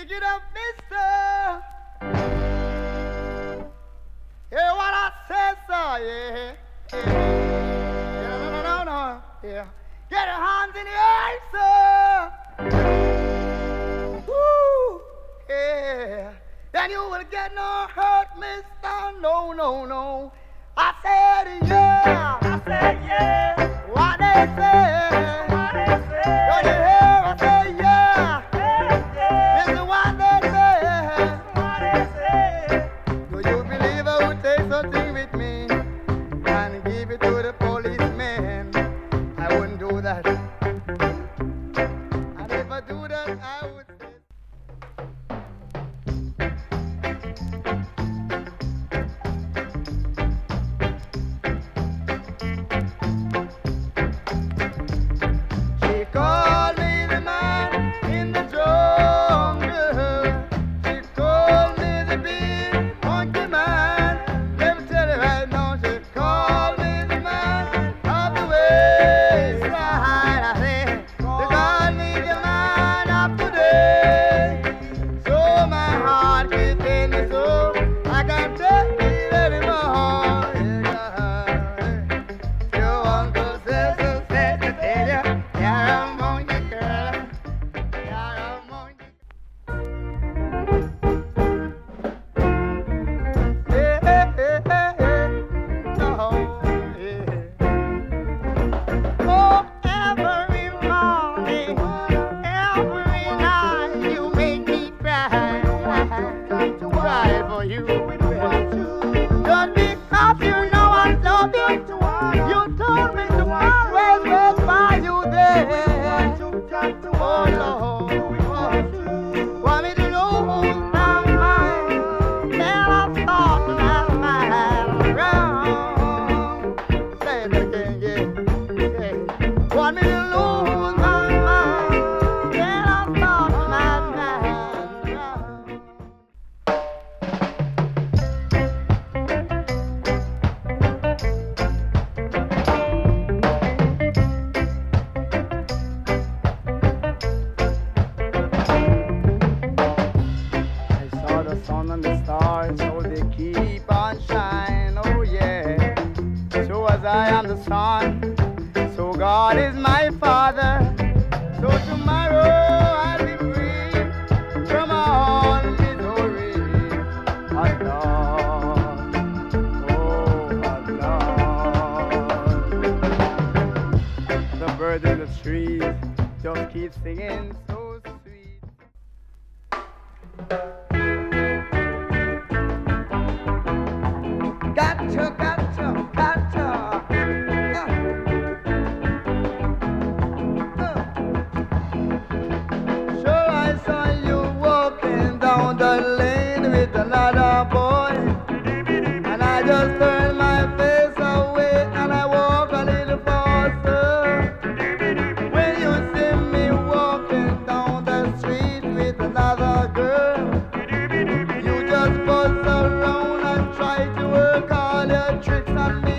Pick it up, mister. Hear what I said, sir, yeah. Yeah. No. Yeah. Get your hands in the air, sir. Woo. Yeah. Then you will get no hurt, mister. No. I said yeah. I said yeah. What they say. Don't you hear? I say yeah. This is what they say. Do you believe I would take something with me and give it to the policeman? I wouldn't do that. And if I do that, I would say. She called me the man in the jungle. She called me the big monkey man. Let me tell you right now, she called me the man of the wayside. I say, she called me the man of today. So my heart keeps telling me so. I can't take it anymore. Your uncle says to tell you, you're a monkey girl. You're a monkey. Oh, every morning, every night, you make me cry. Cry for you. Just because you know I love you, you told me to always wait by you there. Oh Lord, want me to lose my mind? Tell I thought my mind wrong. Say it again, yeah. Want me to lose my mind? Tell I thought my mind wrong. I saw the sun and the stars, so they keep on shining, oh yeah. So as I am the son, so God is my father. So tomorrow I'll be free from all misery. Allah, oh Allah. The birds in the trees just keep singing so sweet. Gotcha. Sure, I saw you walking down the lane with another boy, and I just turned my face away and I walk a little faster. When you see me walking down the street with another girl, you just buzz around and try to work all your tricks on me.